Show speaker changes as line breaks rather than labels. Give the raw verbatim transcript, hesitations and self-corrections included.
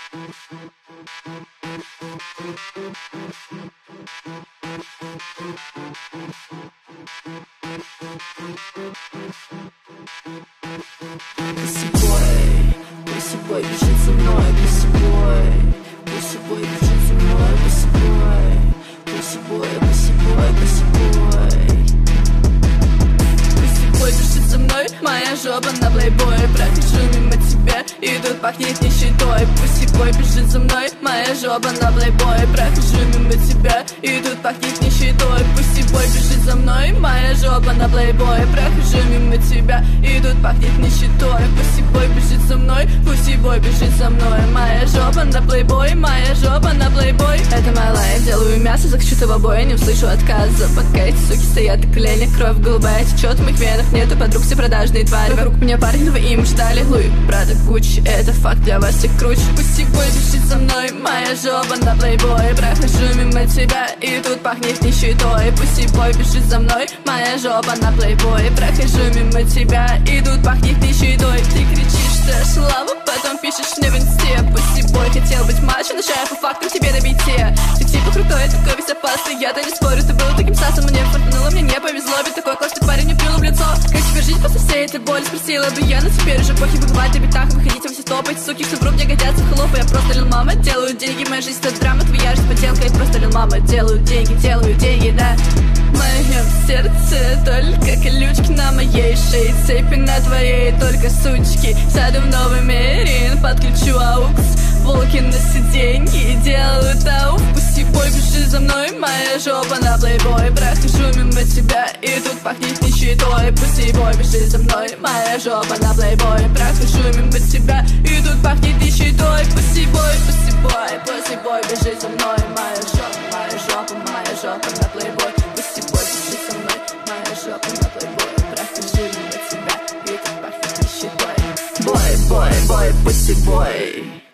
Пусибой, пусибой бежит за мной, пусибой, пусибой бежит за мной, пусибой, пусибой, пусибой, пусибой. Пусибой бежит за мной, моя жопа на плейбое. Прохожу мимо тебя, и тут пахнет нищетой. Пусибой бежит за мной, моя жопа на плейбое. Прохожу мимо тебя, и тут пахнет нищетой. Пусибой бежит за мной, моя жопа на плейбое. Прохожу мимо тебя, и тут пахнет нищетой. Пусибой бежит за мной, пусибой бежит за мной. Моя жопа на плейбой, моя жопа на плейбой. Это моя лайф, делаю мясо, закачу в обои, не услышу отказа. Подкат эти суки стоят на коленях, кровь голубая течет в моих венах. Нету подруг, все продажные твари. Вокруг меня парни, но вы им ждали. Луи, Прада, Гуччи, это факт, для вас всех круче. Пусибой бежит за мной, моя жопа на плейбой. Прохожу мимо тебя, и тут пахнет нищетой. Пусибой бежит за мной, моя жопа на плейбой. Прохожу мимо тебя, и тут пахнет нищетой. Ты кричишь, что я шалава, потом пишешь мне в инсте. Пусибой хотел быть мачо, но я по фактам тебе на бите. Ты типа крутой, такой весь опасный, я-то не спорю. Ты был таким сасом, мне фартануло, мне не повезло. Ведь такой классный парень не плюнул в лицо. Как теперь жить после всей этой боли, спросила бы я. Но теперь уже похер бывать на битах, выходить во все топы. Эти суки, что в рот мне годятся, хлопы. Я просто лил мама, делаю деньги, моя жизнь это драма. Твоя жизнь поделка, я просто лил мама, делаю деньги, делаю деньги, да. В моем сердце только колючки на моей шее, цепи на твоей, только сучки. Сяду в новый мерин, подключу аукс, волки на сиденье, делаю тауф. Пусибой бежит за мной, моя жопа на плейбой. Прохожу мимо тебя, и тут пахнет нищетой. Пусибой бежит за мной, моя жопа на плейбой. Прохожу мимо тебя, и тут пахнет нищетой. Пусибой, пусибой, пусибой бежит за мной, моя жопа, моя жопа, моя жопа на плейбой. Пусибой бежит за мной, моя жопа на плейбой. Прохожу мимо тебя, и тут пахнет нищетой. Бой, бой, бой, пусибой.